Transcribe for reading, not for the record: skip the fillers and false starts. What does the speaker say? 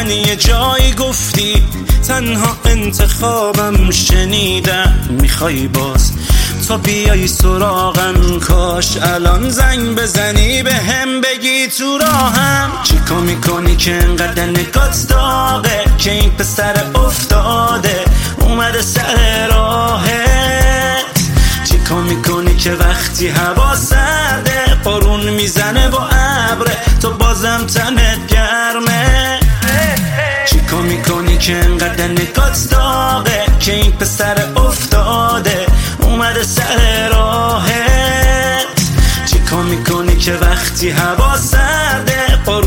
من یه جایی گفتی تنها انتخابم شنیدم، میخوای باز تا بیای سراغم؟ کاش الان زنگ بزنی به هم بگی تو راهم. چیکا میکنی که انقدر نگات داغه، که این پسر افتاده اومده سر راهت؟ چیکا میکنی که وقتی هوا سرده بارون میزنه با ابره تو بازم تنت گرمه؟ چیکا میکنی که انقدر نگات داغه، که این پسر افتاده اومده سر راهت؟ چیکا میکنی که وقتی هوا سرده